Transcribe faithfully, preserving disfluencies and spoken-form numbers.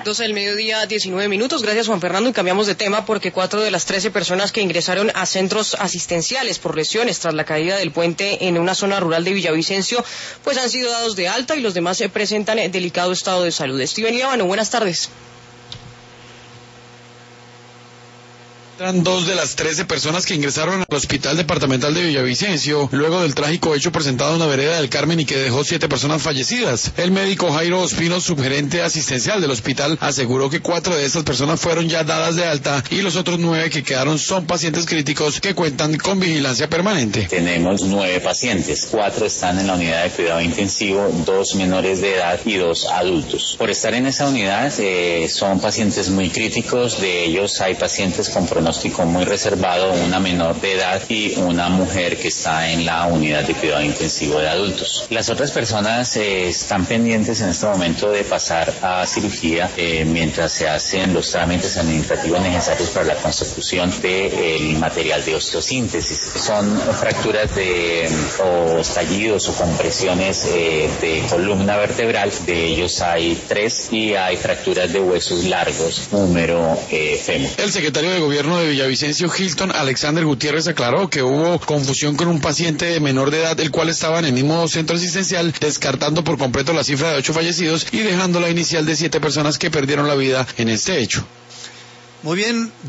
doce del mediodía, diecinueve minutos. Gracias, Juan Fernando. Y cambiamos de tema porque cuatro de las trece personas que ingresaron a centros asistenciales por lesiones tras la caída del puente en una zona rural de Villavicencio, pues han sido dados de alta y los demás se presentan en delicado estado de salud. Steven Líbano, buenas tardes. Eran dos de las trece personas que ingresaron al Hospital Departamental de Villavicencio luego del trágico hecho presentado en la vereda del Carmen y que dejó siete personas fallecidas. El médico Jairo Ospino, subgerente asistencial del hospital, aseguró que cuatro de estas personas fueron ya dadas de alta y los otros nueve que quedaron son pacientes críticos que cuentan con vigilancia permanente. Tenemos nueve pacientes, cuatro están en la unidad de cuidado intensivo, dos menores de edad y dos adultos. Por estar en esa unidad eh, son pacientes muy críticos, de ellos hay pacientes con pronóstico muy reservado, una menor de edad y una mujer que está en la unidad de cuidado intensivo de adultos. Las otras personas eh, están pendientes en este momento de pasar a cirugía eh, mientras se hacen los trámites administrativos necesarios para la consecución del material de osteosíntesis. Son fracturas de o estallidos o compresiones eh, de columna vertebral, de ellos hay tres, y hay fracturas de huesos largos, húmero, eh, fémur. El secretario de Gobierno de Villavicencio, Hilton Alexander Gutiérrez, aclaró que hubo confusión con un paciente menor de edad, el cual estaba en el mismo centro asistencial, descartando por completo la cifra de ocho fallecidos y dejando la inicial de siete personas que perdieron la vida en este hecho. Muy bien.